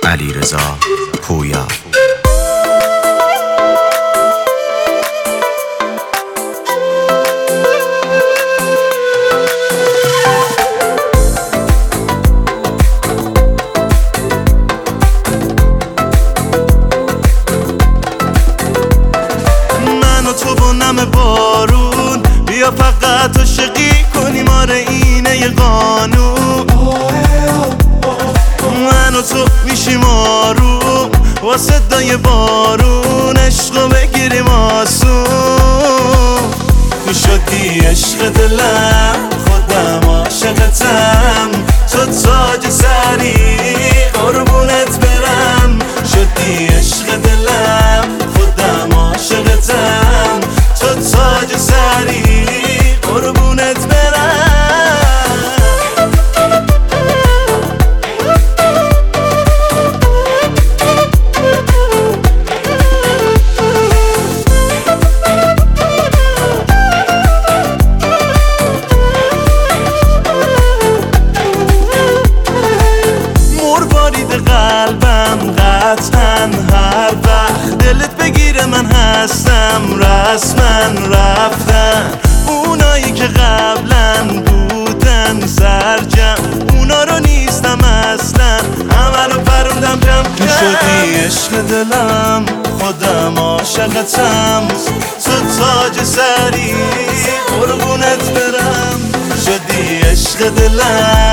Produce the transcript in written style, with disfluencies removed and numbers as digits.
علیرضا پویا. من و تو با نم بارون بیا فقط عاشقی کنیم، آره اینه یه قانون. من و تو میشیم آروم با صدای بارون، عشقو بگیریم آسون. تو شدی عشق دلم، خودم عاشقتم، تو تاج سری قربونت برم. شدی عشق دلم، خودم عاشقتم، تو تاج سری قربونت برم. قلبم قطعا هر وقت دلت بگیره من هستم، رسما رفتن اونایی که قبلا بودن سرجم، اونا رو نیستم اصلا، همه رو پروندم کم کم. شدی عشق دلم، خودم عاشقتم، تو تاج سری قربونت برم. شدی عشق دلم،